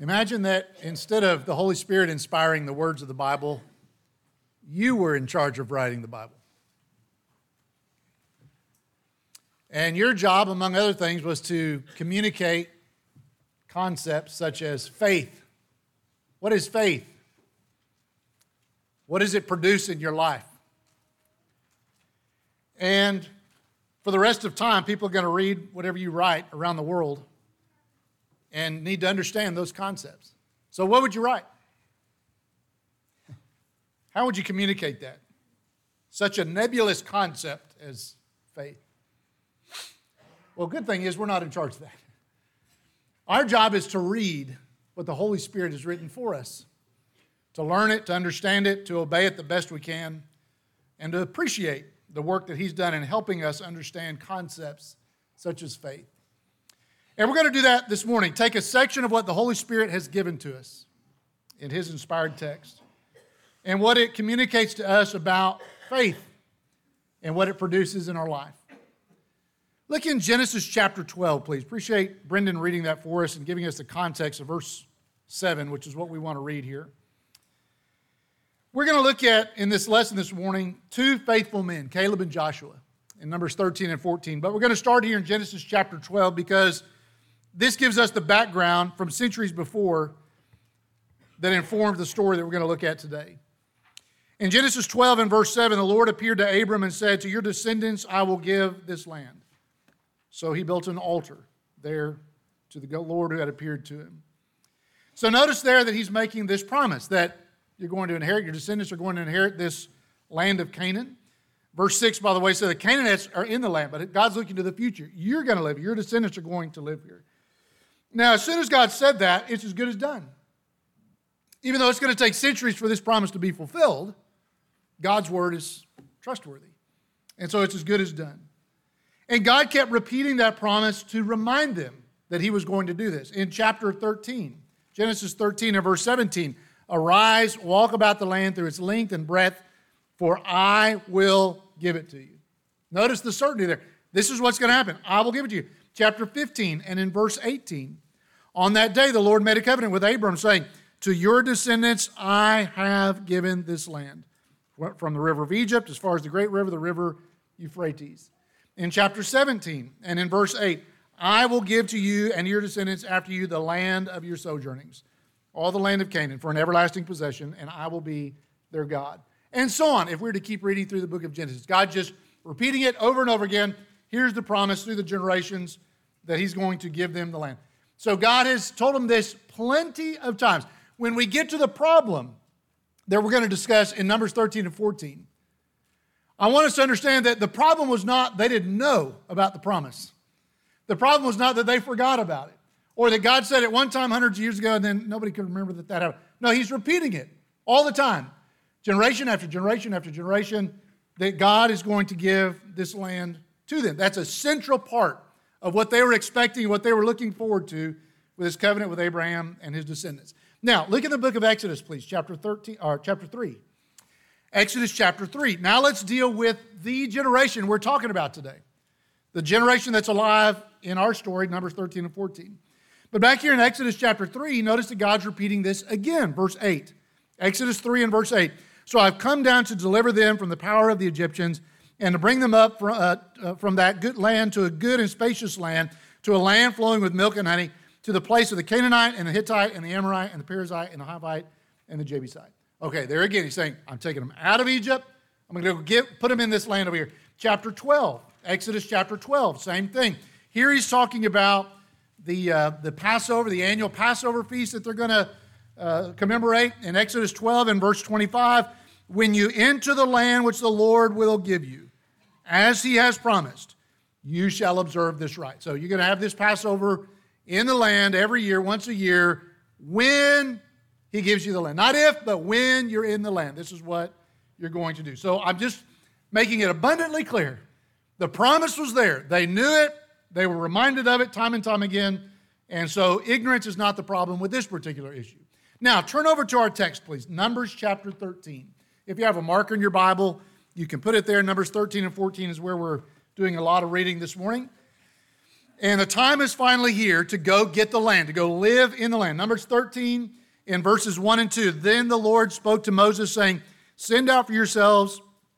Imagine that instead of the Holy Spirit inspiring the words of the Bible, you were in charge of writing the Bible. And your job, among other things, was to communicate concepts such as faith. What is faith? What does it produce in your life? And for the rest of time, people are going to read whatever you write around the world and need to understand those concepts. So what would you write? How would you communicate that? Such a nebulous concept as faith. Well, good thing is we're not in charge of that. Our job is to read what the Holy Spirit has written for us, to learn it, to understand it, to obey it the best we can, and to appreciate the work that He's done in helping us understand concepts such as faith. And we're going to do that this morning. Take a section of what the Holy Spirit has given to us in His inspired text and what it communicates to us about faith and what it produces in our life. Look in Genesis chapter 12, please. Appreciate Brendan reading that for us and giving us the context of verse 7, which is what we want to read here. We're going to look at, in this lesson this morning, two faithful men, Caleb and Joshua, in Numbers 13 and 14. But we're going to start here in Genesis chapter 12 because this gives us the background from centuries before that informs the story that we're going to look at today. In Genesis 12 and verse 7, the Lord appeared to Abram and said, "To your descendants I will give this land." So he built an altar there to the Lord who had appeared to him. So notice there that he's making this promise that you're going to inherit, your descendants are going to inherit this land of Canaan. Verse 6, by the way, says the Canaanites are in the land, but God's looking to the future. You're going to live here. Your descendants are going to live here. Now, as soon as God said that, it's as good as done. Even though it's going to take centuries for this promise to be fulfilled, God's word is trustworthy. And so it's as good as done. And God kept repeating that promise to remind them that He was going to do this. In chapter 13, Genesis 13 and verse 17, "Arise, walk about the land through its length and breadth, for I will give it to you." Notice the certainty there. This is what's going to happen. I will give it to you. Chapter 15 and in verse 18, "On that day the Lord made a covenant with Abram, saying, 'To your descendants I have given this land, from the river of Egypt as far as the great river, the river Euphrates.' In chapter 17 and in verse 8, 'I will give to you and your descendants after you the land of your sojournings, all the land of Canaan, for an everlasting possession, and I will be their God.'" And so on, if we were to keep reading through the book of Genesis. God just repeating it over and over again. Here's the promise through the generations that He's going to give them the land. So God has told them this plenty of times. When we get to the problem that we're going to discuss in Numbers 13 and 14, I want us to understand that the problem was not they didn't know about the promise. The problem was not that they forgot about it, or that God said it one time hundreds of years ago and then nobody could remember that happened. No, He's repeating it all the time, generation after generation after generation, that God is going to give this land to them. That's a central part of what they were expecting, what they were looking forward to with His covenant with Abraham and his descendants. Now, look at the book of Exodus, please, chapter 3. Exodus chapter 3. Now let's deal with the generation we're talking about today. The generation that's alive in our story, Numbers 13 and 14. But back here in Exodus chapter 3, notice that God's repeating this again, verse 8. Exodus 3 and verse 8. "So I've come down to deliver them from the power of the Egyptians and to bring them up from that good land to a good and spacious land, to a land flowing with milk and honey, to the place of the Canaanite and the Hittite and the Amorite and the Perizzite and the Hivite and the Jebusite." Okay, there again, he's saying, I'm taking them out of Egypt. I'm going to put them in this land over here. Chapter 12, Exodus chapter 12, same thing. Here he's talking about the Passover, the annual Passover feast that they're going to commemorate. In Exodus 12 and verse 25, "When you enter the land which the Lord will give you, as He has promised, you shall observe this rite." So you're going to have this Passover in the land every year, once a year, when He gives you the land. Not if, but when you're in the land. This is what you're going to do. So I'm just making it abundantly clear. The promise was there. They knew it. They were reminded of it time and time again. And so ignorance is not the problem with this particular issue. Now, turn over to our text, please. Numbers chapter 13. If you have a marker in your Bible, you can put it there. Numbers 13 and 14 is where we're doing a lot of reading this morning. And the time is finally here to go get the land, to go live in the land. Numbers 13 in verses 1 and 2. Then the Lord spoke to Moses, saying, send out for yourselves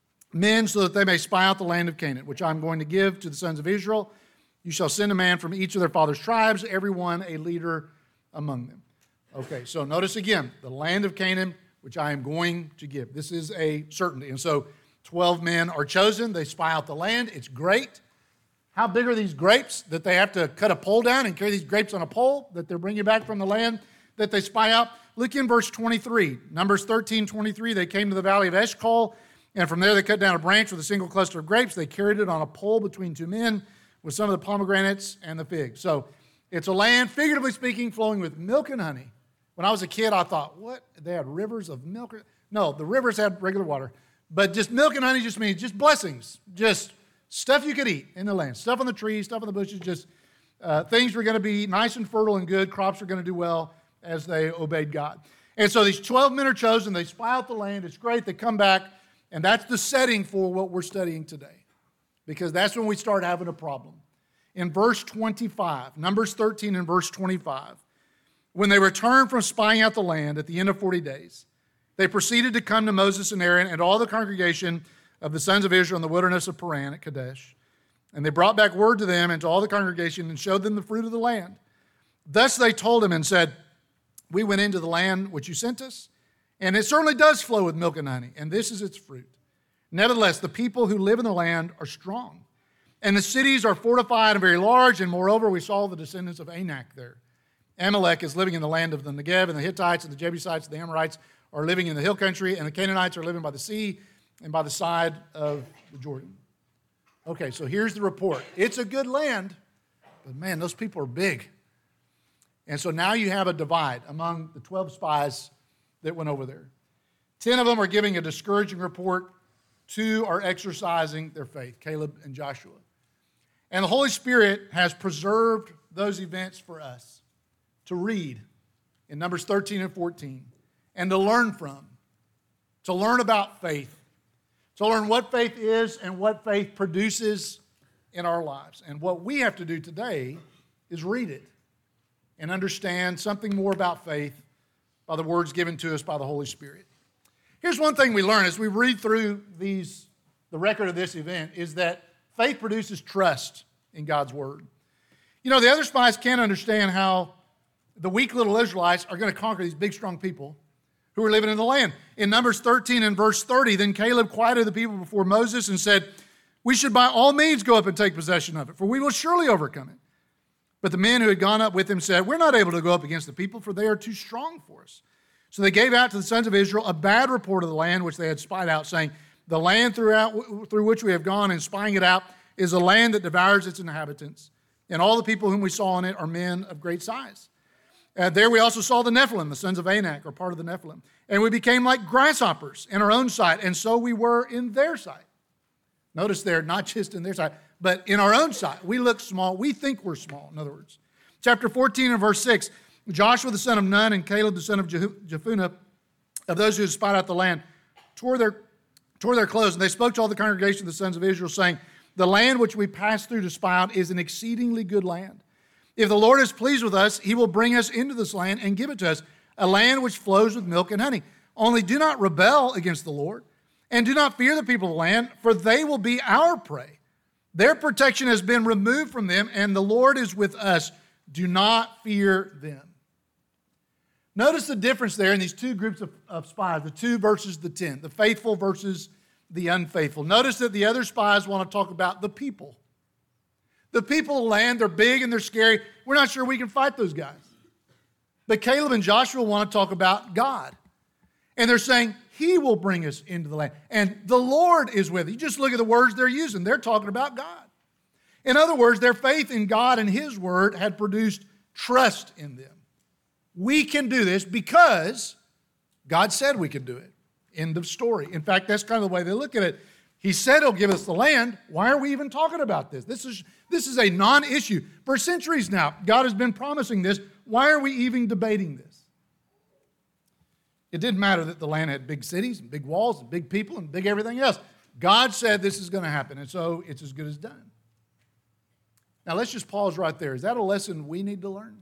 men so that they may spy out the land of Canaan, which I'm going to give to the sons of Israel. You shall send a man from each of their father's tribes, every one a leader among them. Okay, so notice again, the land of Canaan, which I am going to give. This is a certainty. And so 12 men are chosen. They spy out the land. It's great. How big are these grapes that they have to cut a pole down and carry these grapes on a pole that they're bringing back from the land that they spy out? Look in verse 23. Numbers 13:23. They came to the valley of Eshcol, and from there they cut down a branch with a single cluster of grapes. They carried it on a pole between two men with some of the pomegranates and the figs. So it's a land, figuratively speaking, flowing with milk and honey. When I was a kid, I thought, what? They had rivers of milk? No, the rivers had regular water. But just milk and honey just means just blessings, just stuff you could eat in the land, stuff on the trees, stuff on the bushes, just things were going to be nice and fertile and good. Crops are going to do well as they obeyed God. And so these 12 men are chosen. They spy out the land. It's great. They come back, and that's the setting for what we're studying today, because that's when we start having a problem. In verse 25, Numbers 13 and verse 25, when they returned from spying out the land at the end of 40 days, they proceeded to come to Moses and Aaron and all the congregation of the sons of Israel in the wilderness of Paran at Kadesh. And they brought back word to them and to all the congregation and showed them the fruit of the land. Thus they told him and said, we went into the land which you sent us, and it certainly does flow with milk and honey, and this is its fruit. Nevertheless, the people who live in the land are strong, and the cities are fortified and very large, and moreover, we saw the descendants of Anak there. Amalek is living in the land of the Negev, and the Hittites and the Jebusites and the Amorites are living in the hill country, and the Canaanites are living by the sea and by the side of the Jordan. Okay, so here's the report. It's a good land, but man, those people are big. And so now you have a divide among the 12 spies that went over there. 10 of them are giving a discouraging report. 2 are exercising their faith, Caleb and Joshua. And the Holy Spirit has preserved those events for us to read in Numbers 13 and 14 and to learn from, to learn about faith, to learn what faith is and what faith produces in our lives. And what we have to do today is read it and understand something more about faith by the words given to us by the Holy Spirit. Here's one thing we learn as we read through the record of this event is that faith produces trust in God's word. You know, the other spies can't understand how the weak little Israelites are going to conquer these big, strong people who are living in the land. In Numbers 13 and verse 30, then Caleb quieted the people before Moses and said, we should by all means go up and take possession of it, for we will surely overcome it. But the men who had gone up with him said, we're not able to go up against the people, for they are too strong for us. So they gave out to the sons of Israel a bad report of the land which they had spied out, saying, the land through which we have gone and spying it out is a land that devours its inhabitants, and all the people whom we saw in it are men of great size. There we also saw the Nephilim, the sons of Anak, or part of the Nephilim. And we became like grasshoppers in our own sight, and so we were in their sight. Notice there, not just in their sight, but in our own sight. We look small. We think we're small, in other words. Chapter 14 and verse 6, Joshua the son of Nun and Caleb the son of Jephunneh, of those who had spied out the land, tore their clothes, and they spoke to all the congregation of the sons of Israel, saying, the land which we passed through to spy out is an exceedingly good land. If the Lord is pleased with us, he will bring us into this land and give it to us, a land which flows with milk and honey. Only do not rebel against the Lord, and do not fear the people of the land, for they will be our prey. Their protection has been removed from them, and the Lord is with us. Do not fear them. Notice the difference there in these two groups of spies, the 2 versus the 10, the faithful versus the unfaithful. Notice that the other spies want to talk about the people. The people of the land, they're big and they're scary. We're not sure we can fight those guys. But Caleb and Joshua want to talk about God. And they're saying, he will bring us into the land. And the Lord is with us. You just look at the words they're using. They're talking about God. In other words, their faith in God and his word had produced trust in them. We can do this because God said we could do it. End of story. In fact, that's kind of the way they look at it. He said he'll give us the land. Why are we even talking about this? This is a non-issue. For centuries now, God has been promising this. Why are we even debating this? It didn't matter that the land had big cities and big walls and big people and big everything else. God said this is going to happen, and so it's as good as done. Now, let's just pause right there. Is that a lesson we need to learn?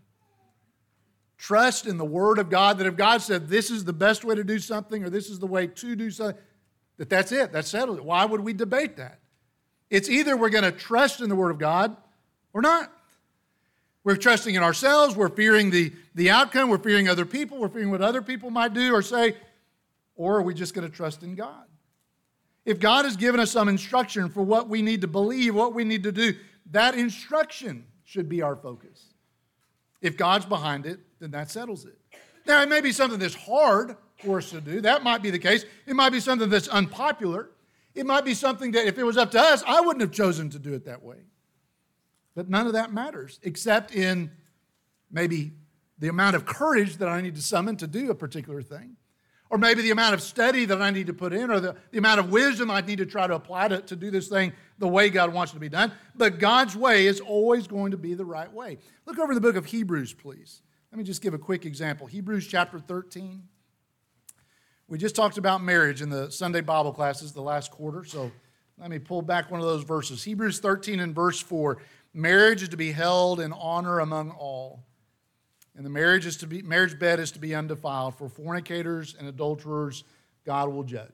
Trust in the Word of God, that if God said this is the best way to do something or this is the way to do something, that's it. That's settled. Why would we debate that? It's either we're going to trust in the Word of God or not. We're trusting in ourselves. We're fearing the outcome. We're fearing other people. We're fearing what other people might do or say. Or are we just going to trust in God? If God has given us some instruction for what we need to believe, what we need to do, that instruction should be our focus. If God's behind it, then that settles it. Now, it may be something that's hard for us to do. That might be the case. It might be something that's unpopular. It might be something that if it was up to us, I wouldn't have chosen to do it that way. But none of that matters, except in maybe the amount of courage that I need to summon to do a particular thing, or maybe the amount of study that I need to put in, or the amount of wisdom I need to try to apply to do this thing the way God wants it to be done. But God's way is always going to be the right way. Look over in the book of Hebrews, please. Let me just give a quick example. Hebrews chapter 13. We just talked about marriage in the Sunday Bible classes the last quarter, so let me pull back one of those verses. Hebrews 13 and verse 4. Marriage is to be held in honor among all, and the marriage bed is to be undefiled. For fornicators and adulterers, God will judge.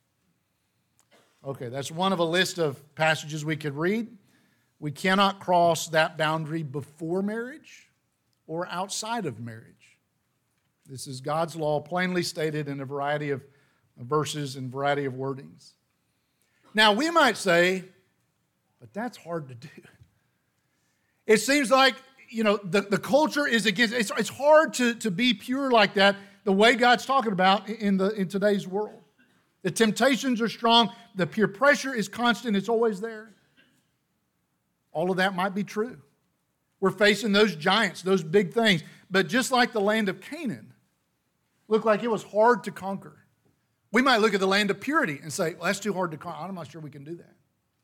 Okay, that's one of a list of passages we could read. We cannot cross that boundary before marriage or outside of marriage. This is God's law plainly stated in a variety of verses and variety of wordings. Now, we might say, but that's hard to do. It seems like, the culture is against it. It's hard to be pure like that, the way God's talking about in today's world. The temptations are strong. The peer pressure is constant. It's always there. All of that might be true. We're facing those giants, those big things. But just like the land of Canaan looked like it was hard to conquer, we might look at the land of purity and say, well, that's too hard to conquer. I'm not sure we can do that.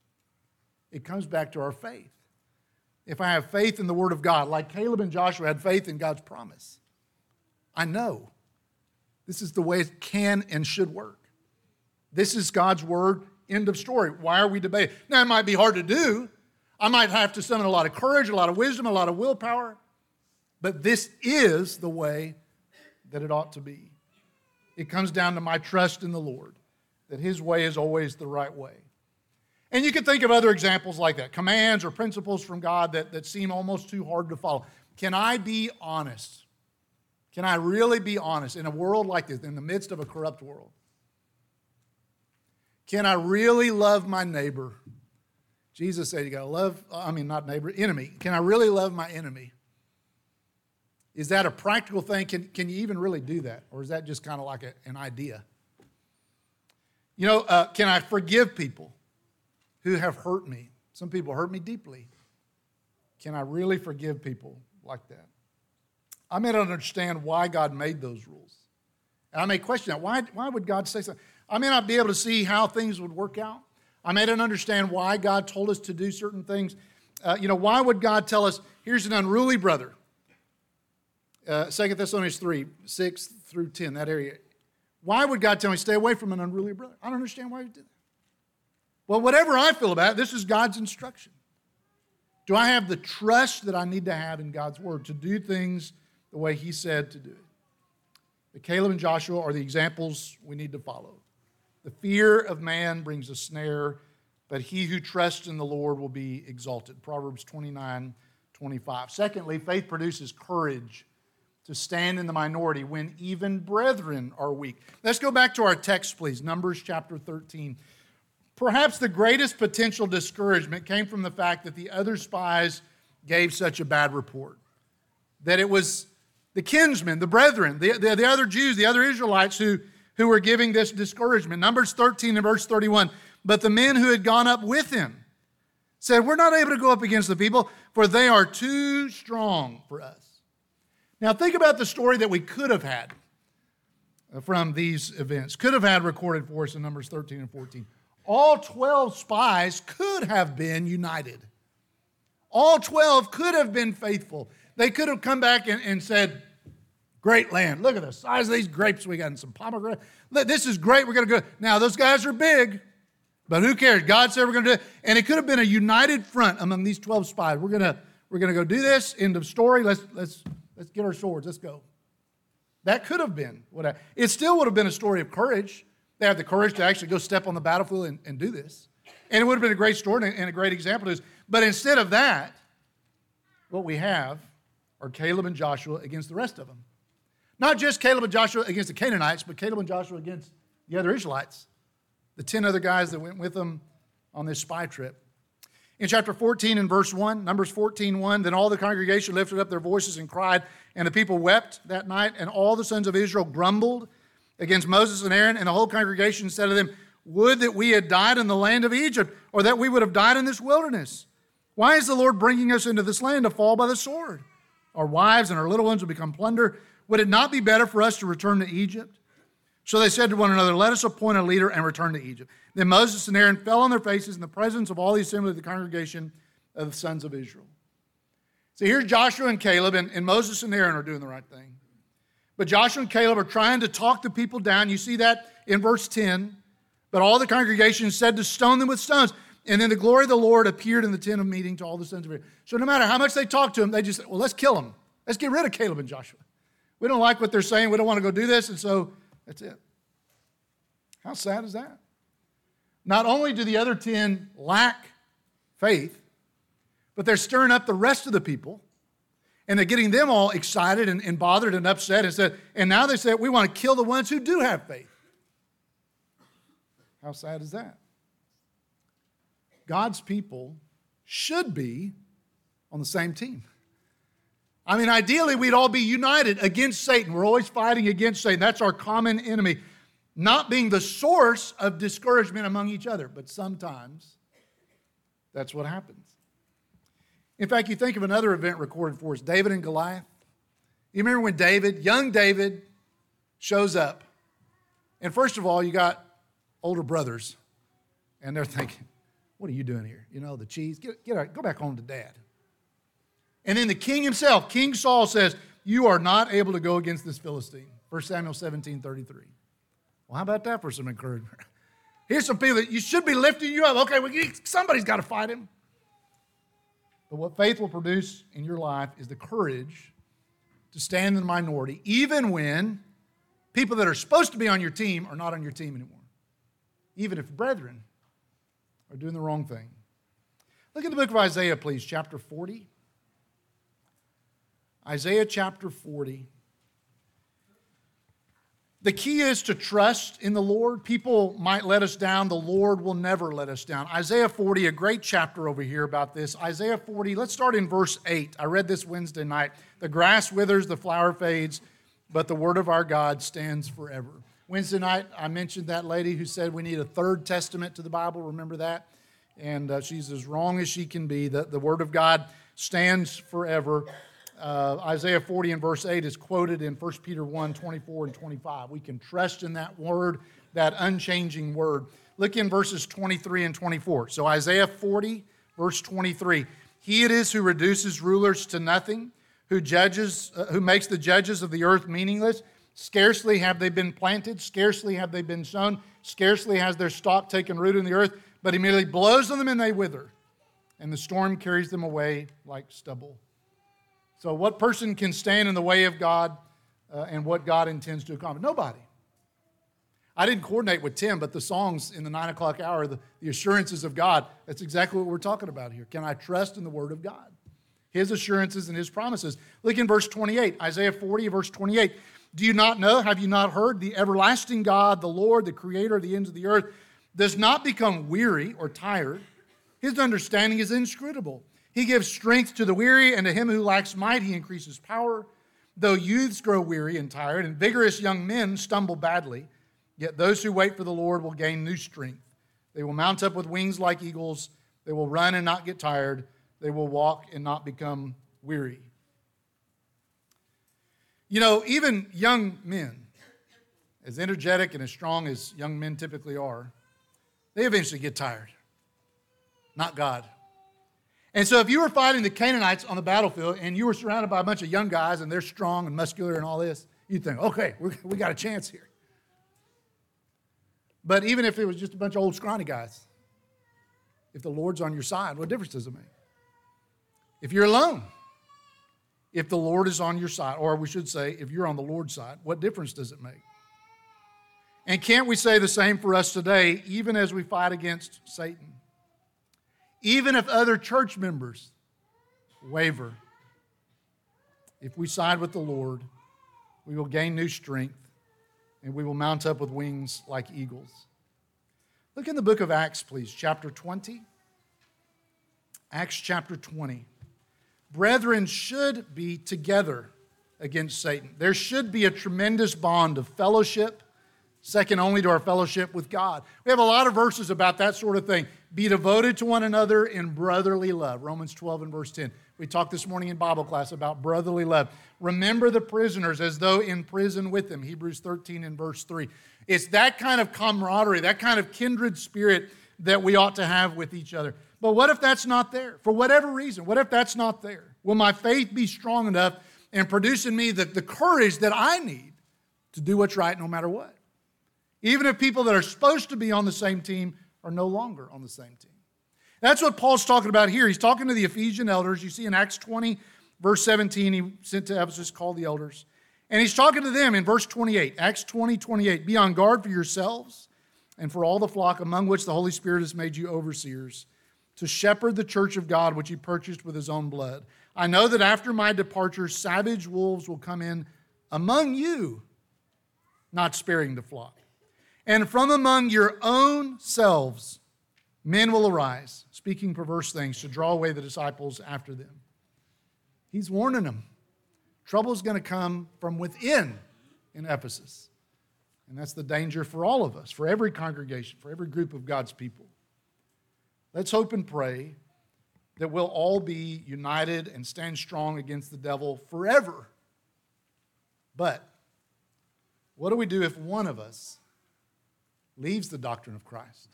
It comes back to our faith. If I have faith in the Word of God, like Caleb and Joshua had faith in God's promise, I know this is the way it can and should work. This is God's Word, end of story. Why are we debating? Now, it might be hard to do. I might have to summon a lot of courage, a lot of wisdom, a lot of willpower, but this is the way that it ought to be. It comes down to my trust in the Lord, that His way is always the right way. And you can think of other examples like that, commands or principles from God that seem almost too hard to follow. Can I be honest? Can I really be honest in a world like this, in the midst of a corrupt world? Can I really love my neighbor? Jesus said you got to love, not neighbor, enemy. Can I really love my enemy? Is that a practical thing? Can you even really do that? Or is that just kind of like an idea? Can I forgive people who have hurt me? Some people hurt me deeply. Can I really forgive people like that? I may not understand why God made those rules. And I may question that. Why would God say something? I may not be able to see how things would work out. I may not understand why God told us to do certain things. Why would God tell us, here's an unruly brother? 2 Thessalonians 3, 6 through 10, that area. Why would God tell me, stay away from an unruly brother? I don't understand why He did that. Well, whatever I feel about it, this is God's instruction. Do I have the trust that I need to have in God's Word to do things the way He said to do it? The Caleb and Joshua are the examples we need to follow. The fear of man brings a snare, but he who trusts in the Lord will be exalted. Proverbs 29:25. Secondly, faith produces courage to stand in the minority when even brethren are weak. Let's go back to our text, please. Numbers chapter 13. Perhaps the greatest potential discouragement came from the fact that the other spies gave such a bad report. That it was the kinsmen, the brethren, the other Jews, the other Israelites who were giving this discouragement. Numbers 13 and verse 31. But the men who had gone up with him said, we're not able to go up against the people, for they are too strong for us. Now think about the story that we could have had from these events, could have had recorded for us in Numbers 13 and 14. All 12 spies could have been united. All 12 could have been faithful. They could have come back and said, great land. Look at the size of these grapes we got and some pomegranate. This is great. We're going to go. Now, those guys are big. But who cares? God said we're going to do it. And it could have been a united front among these 12 spies. We're going to go do this. End of story. Let's get our swords. Let's go. That could have been what it still would have been a story of courage. They had the courage to actually go step on the battlefield and do this. And it would have been a great story and a great example to us. But instead of that, what we have are Caleb and Joshua against the rest of them. Not just Caleb and Joshua against the Canaanites, but Caleb and Joshua against the other Israelites, the 10 other guys that went with them on this spy trip. In chapter 14 and verse 1, Numbers 14:1, then all the congregation lifted up their voices and cried, and the people wept that night, and all the sons of Israel grumbled against Moses and Aaron, and the whole congregation said to them, would that we had died in the land of Egypt, or that we would have died in this wilderness. Why is the Lord bringing us into this land to fall by the sword? Our wives and our little ones will become plunder. Would it not be better for us to return to Egypt? So they said to one another, let us appoint a leader and return to Egypt. Then Moses and Aaron fell on their faces in the presence of all the assembly of the congregation of the sons of Israel. So here's Joshua and Caleb, and Moses and Aaron are doing the right thing. But Joshua and Caleb are trying to talk the people down. You see that in verse 10. But all the congregation said to stone them with stones. And then the glory of the Lord appeared in the tent of meeting to all the sons of Israel. So no matter how much they talk to them, they just said, well, let's kill them. Let's get rid of Caleb and Joshua. We don't like what they're saying. We don't want to go do this. And so that's it. How sad is that? Not only do the other 10 lack faith, but they're stirring up the rest of the people, and they're getting them all excited and bothered and upset. And now they say, we want to kill the ones who do have faith. How sad is that? God's people should be on the same team. I mean, ideally, we'd all be united against Satan. We're always fighting against Satan. That's our common enemy. Not being the source of discouragement among each other, but sometimes that's what happens. In fact, you think of another event recorded for us, David and Goliath. You remember when young David, shows up. And first of all, you got older brothers, and they're thinking, what are you doing here? You know, the cheese, go back home to dad. And then the king himself, King Saul, says, you are not able to go against this Philistine. 1 Samuel 17:33. Well, how about that for some encouragement? Here's some people that you should be lifting you up. Okay, somebody's got to fight him. But what faith will produce in your life is the courage to stand in the minority, even when people that are supposed to be on your team are not on your team anymore. Even if brethren are doing the wrong thing. Look at the book of Isaiah, please, chapter 40. Isaiah chapter 40. The key is to trust in the Lord. People might let us down. The Lord will never let us down. Isaiah 40, a great chapter over here about this. Isaiah 40, let's start in verse 8. I read this Wednesday night. The grass withers, the flower fades, but the word of our God stands forever. Wednesday night, I mentioned that lady who said we need a third testament to the Bible. Remember that? And she's as wrong as she can be. The word of God stands forever. Isaiah 40 and verse 8 is quoted in 1 Peter 1, 24 and 25. We can trust in that word, that unchanging word. Look in verses 23 and 24. So Isaiah 40, verse 23. He it is who reduces rulers to nothing, who makes the judges of the earth meaningless. Scarcely have they been planted, scarcely have they been sown, scarcely has their stalk taken root in the earth, but he merely blows on them and they wither, and the storm carries them away like stubble. So what person can stand in the way of God and what God intends to accomplish? Nobody. I didn't coordinate with Tim, but the songs in the 9 o'clock hour, the assurances of God, that's exactly what we're talking about here. Can I trust in the word of God? His assurances and his promises. Look in verse 28, Isaiah 40, verse 28. Do you not know, have you not heard, the everlasting God, the Lord, the creator of the ends of the earth, does not become weary or tired. His understanding is inscrutable. He gives strength to the weary, and to him who lacks might he increases power. Though youths grow weary and tired, and vigorous young men stumble badly, yet those who wait for the Lord will gain new strength. They will mount up with wings like eagles. They will run and not get tired. They will walk and not become weary. You know, even young men, as energetic and as strong as young men typically are, they eventually get tired. Not God. And so if you were fighting the Canaanites on the battlefield and you were surrounded by a bunch of young guys and they're strong and muscular and all this, you'd think, okay, we got a chance here. But even if it was just a bunch of old scrawny guys, If the Lord's on your side, what difference does it make? If you're alone, if the Lord is on your side, or we should say, if you're on the Lord's side, what difference does it make? And can't we say the same for us today, even as we fight against Satan? Even if other church members waver, if we side with the Lord, we will gain new strength and we will mount up with wings like eagles. Look in the book of Acts, please, chapter 20. Acts chapter 20. Brethren should be together against Satan. There should be a tremendous bond of fellowship, second only to our fellowship with God. We have a lot of verses about that sort of thing. Be devoted to one another in brotherly love. Romans 12 and verse 10. We talked this morning in Bible class about brotherly love. Remember the prisoners as though in prison with them. Hebrews 13 and verse 3. It's that kind of camaraderie, that kind of kindred spirit that we ought to have with each other. But what if that's not there? For whatever reason, what if that's not there? Will my faith be strong enough and produce in me the courage that I need to do what's right no matter what? Even if people that are supposed to be on the same team are no longer on the same team. That's what Paul's talking about here. He's talking to the Ephesian elders. You see in Acts 20, verse 17, he sent to Ephesus, called the elders. And he's talking to them in verse 28, Acts 20, 28. Be on guard for yourselves and for all the flock among which the Holy Spirit has made you overseers, to shepherd the church of God which he purchased with his own blood. I know that after my departure, savage wolves will come in among you, not sparing the flock. And from among your own selves, men will arise, speaking perverse things to draw away the disciples after them. He's warning them. Trouble is going to come from within in Ephesus. And that's the danger for all of us, for every congregation, for every group of God's people. Let's hope and pray that we'll all be united and stand strong against the devil forever. But what do we do if one of us leaves the doctrine of Christ?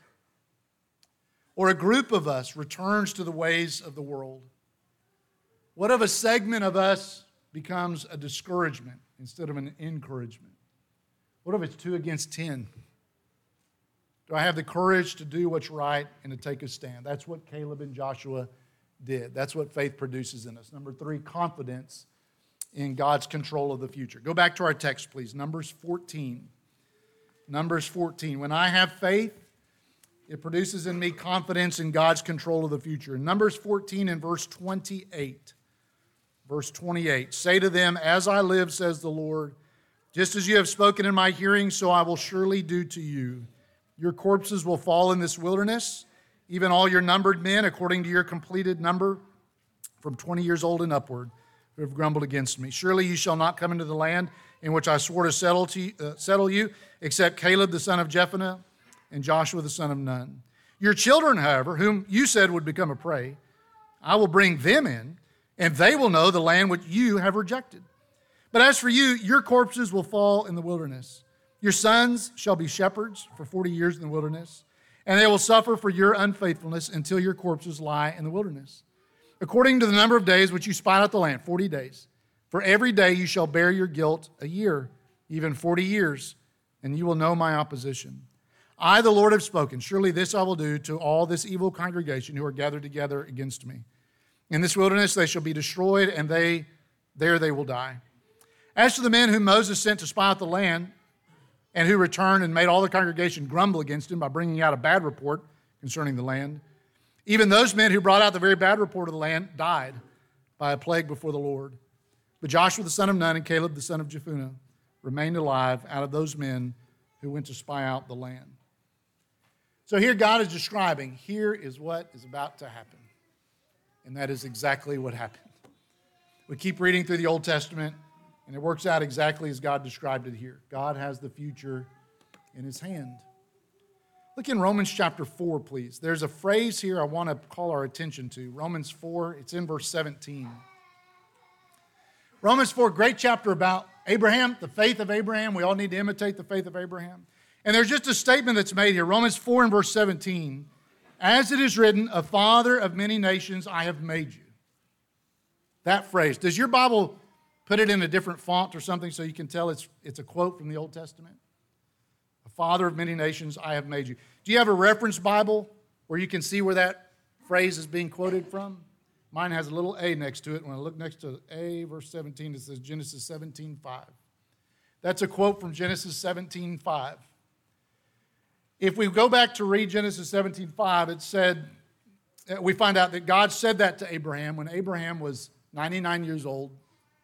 Or a group of us returns to the ways of the world? What if a segment of us becomes a discouragement instead of an encouragement? What if it's 2 against 10? Do I have the courage to do what's right and to take a stand? That's what Caleb and Joshua did. That's what faith produces in us. Number 3, confidence in God's control of the future. Go back to our text, please. Numbers 14. Numbers 14. When I have faith, it produces in me confidence in God's control of the future. In Numbers 14 and verse 28. Verse 28. Say to them, as I live, says the Lord, just as you have spoken in my hearing, so I will surely do to you. Your corpses will fall in this wilderness, even all your numbered men, according to your completed number, from 20 years old and upward, who have grumbled against me. Surely you shall not come into the land in which I swore to settle you, except Caleb the son of Jephunneh and Joshua the son of Nun. Your children, however, whom you said would become a prey, I will bring them in, and they will know the land which you have rejected. But as for you, your corpses will fall in the wilderness. Your sons shall be shepherds for 40 years in the wilderness, and they will suffer for your unfaithfulness until your corpses lie in the wilderness. According to the number of days which you spy out the land, 40 days. For every day you shall bear your guilt a year, even 40 years, and you will know my opposition. I, the Lord, have spoken. Surely this I will do to all this evil congregation who are gathered together against me. In this wilderness they shall be destroyed, and there they will die. As to the men whom Moses sent to spy out the land, and who returned and made all the congregation grumble against him by bringing out a bad report concerning the land, even those men who brought out the very bad report of the land died by a plague before the Lord. But Joshua the son of Nun and Caleb the son of Jephunneh remained alive out of those men who went to spy out the land. So here God is describing, here is what is about to happen. And that is exactly what happened. We keep reading through the Old Testament, and it works out exactly as God described it here. God has the future in his hand. Look in Romans chapter 4, please. There's a phrase here I want to call our attention to. Romans 4, it's in verse 17. Romans 4, great chapter about Abraham, the faith of Abraham. We all need to imitate the faith of Abraham. And there's just a statement that's made here. Romans 4 and verse 17. As it is written, a father of many nations I have made you. That phrase. Does your Bible put it in a different font or something so you can tell it's a quote from the Old Testament? A father of many nations I have made you. Do you have a reference Bible where you can see where that phrase is being quoted from. Mine has a little A next to it. When I look next to A, verse 17, it says Genesis 17:5. That's a quote from Genesis 17:5. If we go back to read Genesis 17:5, it said, we find out that God said that to Abraham when Abraham was 99 years old,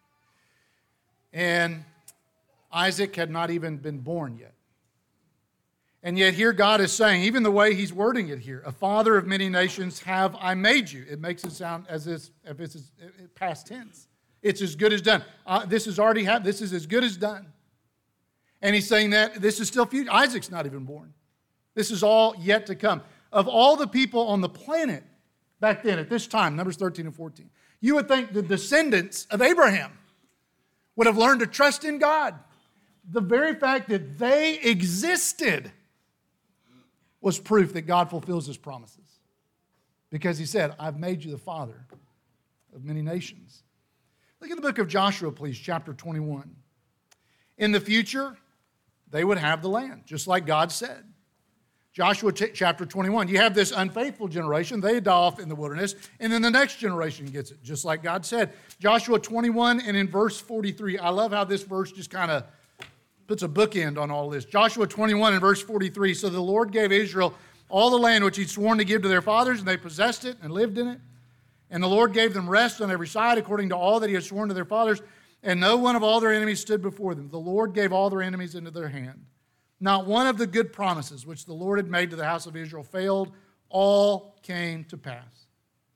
and Isaac had not even been born yet. And yet here God is saying, even the way he's wording it here, a father of many nations have I made you. It makes it sound as if it's past tense. It's as good as done. This has already happened. This is as good as done. And he's saying that this is still future. Isaac's not even born. This is all yet to come. Of all the people on the planet back then at this time, Numbers 13 and 14, you would think the descendants of Abraham would have learned to trust in God. The very fact that they existed was proof that God fulfills his promises. Because he said, I've made you the father of many nations. Look at the book of Joshua, please, chapter 21. In the future, they would have the land, just like God said. Joshua chapter 21, you have this unfaithful generation. They die off in the wilderness, and then the next generation gets it, just like God said. Joshua 21 and in verse 43, I love how this verse just kind of puts a bookend on all this. Joshua 21 and verse 43, so the Lord gave Israel all the land which he'd sworn to give to their fathers, and they possessed it and lived in it. And the Lord gave them rest on every side according to all that he had sworn to their fathers, and no one of all their enemies stood before them. The Lord gave all their enemies into their hand. Not one of the good promises which the Lord had made to the house of Israel failed. All came to pass.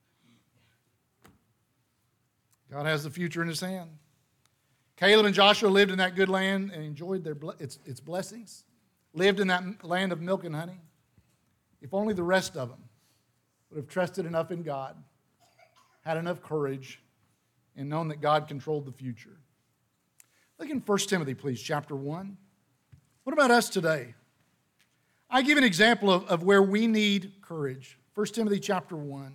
God has the future in his hand. Caleb and Joshua lived in that good land and enjoyed its blessings. Lived in that land of milk and honey. If only the rest of them would have trusted enough in God, had enough courage, and known that God controlled the future. Look in 1 Timothy, please, chapter 1. What about us today? I give an example of where we need courage. 1 Timothy chapter 1.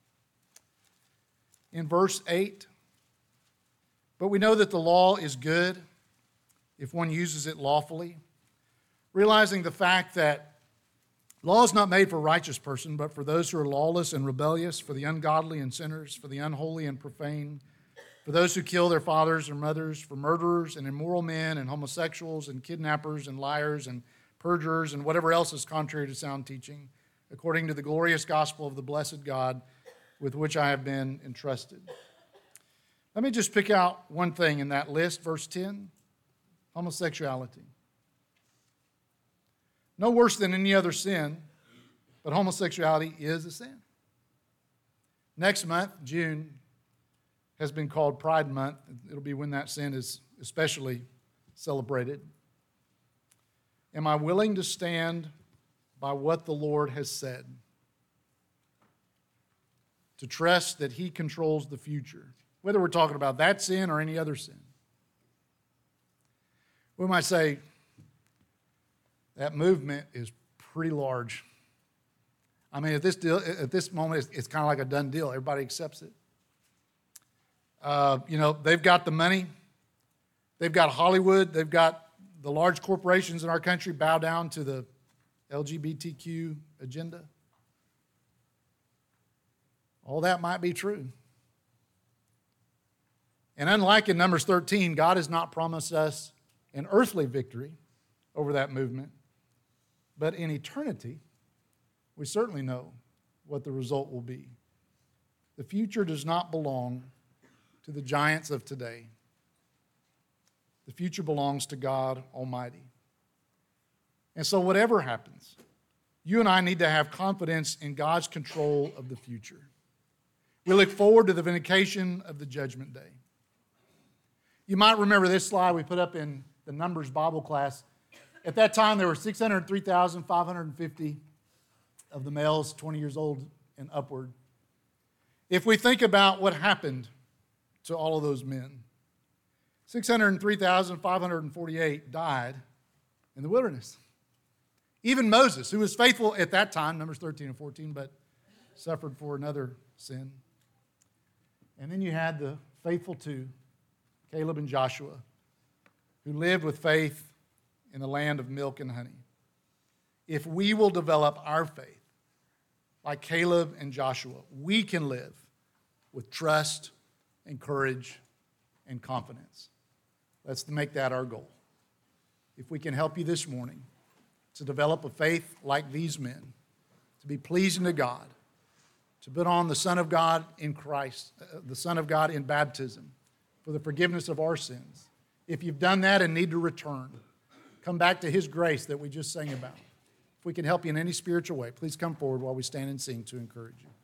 In verse 8, but we know that the law is good if one uses it lawfully, realizing the fact that law is not made for a righteous person, but for those who are lawless and rebellious, for the ungodly and sinners, for the unholy and profane, for those who kill their fathers or mothers, for murderers and immoral men and homosexuals and kidnappers and liars and perjurers and whatever else is contrary to sound teaching, according to the glorious gospel of the blessed God with which I have been entrusted. Let me just pick out one thing in that list, verse 10, homosexuality. No worse than any other sin, but homosexuality is a sin. Next month, June, has been called Pride Month. It'll be when that sin is especially celebrated. Am I willing to stand by what the Lord has said? To trust that he controls the future, whether we're talking about that sin or any other sin. We might say that movement is pretty large. I mean, at this moment, it's kind of like a done deal. Everybody accepts it. They've got the money. They've got Hollywood. They've got the large corporations in our country bow down to the LGBTQ agenda. All that might be true. And unlike in Numbers 13, God has not promised us an earthly victory over that movement. But in eternity, we certainly know what the result will be. The future does not belong to the giants of today. The future belongs to God Almighty. And so whatever happens, you and I need to have confidence in God's control of the future. We look forward to the vindication of the judgment day. You might remember this slide we put up in the Numbers Bible class. At that time, there were 603,550 of the males 20 years old and upward. If we think about what happened to all of those men, 603,548 died in the wilderness. Even Moses, who was faithful at that time, Numbers 13 and 14, but suffered for another sin. And then you had the faithful two, Caleb and Joshua, who lived with faith in the land of milk and honey. If we will develop our faith like Caleb and Joshua, we can live with trust and courage and confidence. Let's make that our goal. If we can help you this morning to develop a faith like these men, to be pleasing to God, to put on the Son of God in Christ, the Son of God in baptism for the forgiveness of our sins. If you've done that and need to return, come back to His grace that we just sang about. If we can help you in any spiritual way, please come forward while we stand and sing to encourage you.